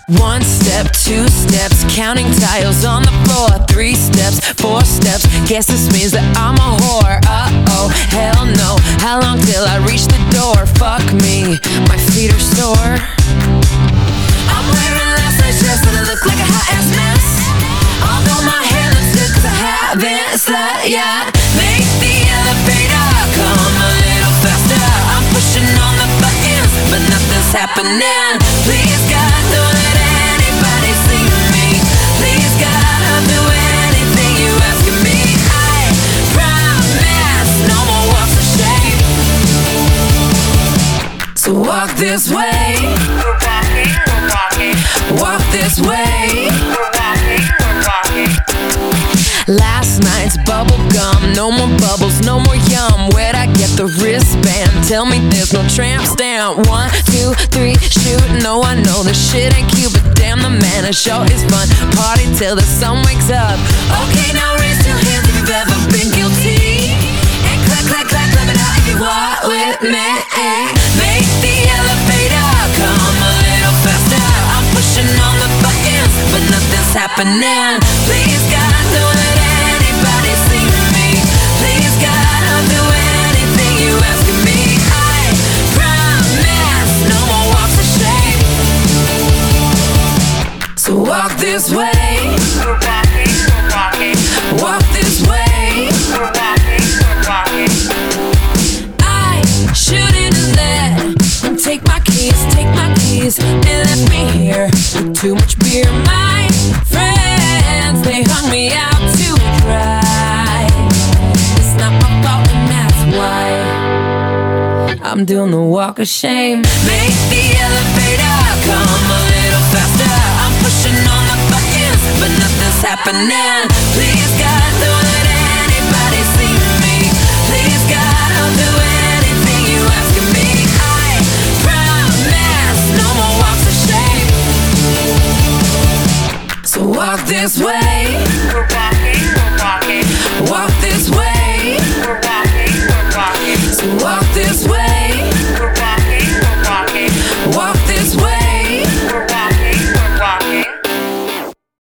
One step, two steps, counting tiles on the floor. 3 steps, 4 steps, guess this means that I'm a whore. Uh-oh, hell no, how long till I reach the door? Fuck me, my feet are sore. I'm wearing last night's dress and I look like a hot-ass mess. Although my hair looks good cause I haven't slept yet. Make the elevator come a little faster. I'm pushing on the buttons, but nothing's happening. Please God, don't let anybody see me. Please God, I'll do anything you ask of me. I promise, no more walks of shame. So walk this way. We're walking. Walk this way. We're walking. Last night's bubble gum, no more bubbles, no more yum. Where'd I get the wristband? Tell me there's no tramp stamp. 1, 2, 3, shoot. No, I know this shit ain't cute, but damn, the man is sure is fun. Party till the sun wakes up. Okay, now raise your hands if you've ever been guilty. And clap, clap, clap, clap it out if you walk with me. Make the elevator come a little faster. I'm pushing on the buttons, but nothing's happening. Please God, don't let anybody see me. Please God, I'll do anything you ask of me. I promise, no more walks of shame. So walk this way. We're walking. Walk this way. We're walking. I shouldn't let them take my keys, and left me here with too much beer. My friends, they hung me out to dry. It's not my fault, and that's why I'm doing the walk of shame. Make the elevator come a little faster. I'm pushing on the buttons, but nothing's happening. Please God, don't let anybody see me. Please God, I'll do anything you ask of me. I promise, no more walks of shame. So walk this way. We're walking.